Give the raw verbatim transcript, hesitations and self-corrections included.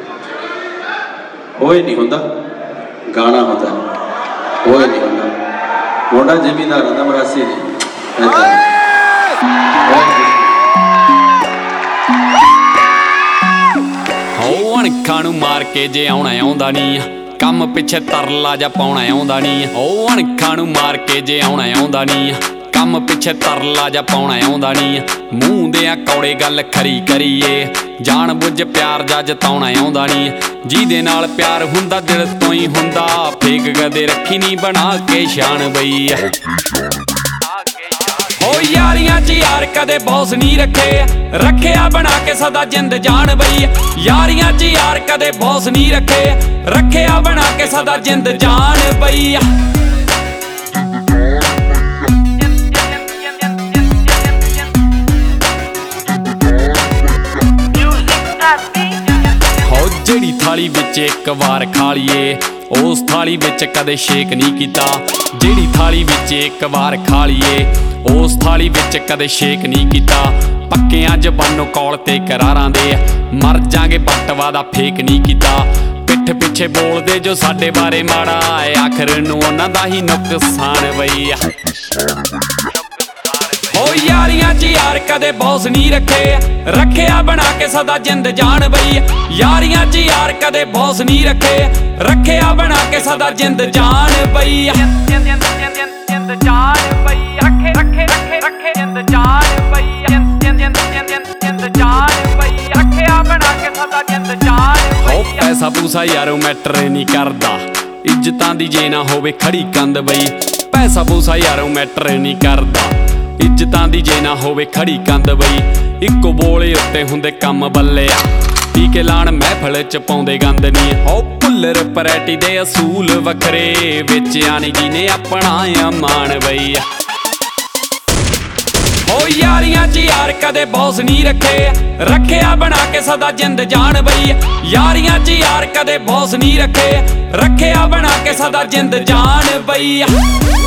ओए नहीं होंदा गाना होता है ओए नहीं होंदा मुंडा जमींदार होंदा मरासी नहीं अणखां नूं मार के जे आउणा आउंदा नहीं कम पिछे तरला जा पाउणा आउंदा नहीं ओ अणखां नूं मार के जे आउणा आउंदा नहीं कम पिछे तरला जा पाउणा आउंदा नहीं मूंह दे कौड़े गल खरी करिए जान बुझ प्यार जा जताउणा आउंदा नहीं जिहदे नाल प्यार हुंदा दिल तो ही हुंदा फेक कदे रखी नहीं बना के शान बई ओ यारियां च यार कदे बॉस नहीं रखे रखिया बना के सदा जिंद जान बई यारियां च यार कदे बॉस नहीं रखे रखिया बना के सदा जिंद जान बई हो जेड़ी थाली विच एक वार खा लीए उस थाली विच कदे शेक नहीं कीता जेड़ी थाली विच एक वार खा लीए उस थाली विच कदे शेक नहीं कीता पक्कियां जबानों कौल ते करारां दे मर जांगे बटवा दा फेक नहीं कीता पिठ पिछे बोलदे जो साडे बारे माड़ा है आखिर नूं उन्हां दा ही नुकसान बई ओ यारियां च यार कदे बॉस नहीं रखे रखिया बना के सदा जिंद जान बई यारियां च यार कदे बॉस नहीं रखे रखिया बना के सदा जिंद जान बई जिंद जान बई रखे रखे रखे रखे जिंद जान बई जिंद जिंद जान बई रखिया बना के सदा जिंद जान बई ओ पैसा पूसा यारो मैटर नहीं करदा इज्जतां दी जे ना होवे खड़ी कंद बई पैसा पूसा यारो मैटर नहीं करदा इज्जतां दी जे ना होवे खड़ी कंद बई इक्को बोले उत्ते हुंदे कम बल्लिया टीके लाण महफल च पाउंदे गंद नी ओ भुल्लर परैटी दे असूल वखरे विच आनी जी ने अपना मान बई ओ यारियां च यार कदे बॉस नहीं रखे रखिया बना के सदा जिंद जान बई यारियां च यार कदे बॉस नहीं रखे रखिया बना के सदा जिंद जान बई।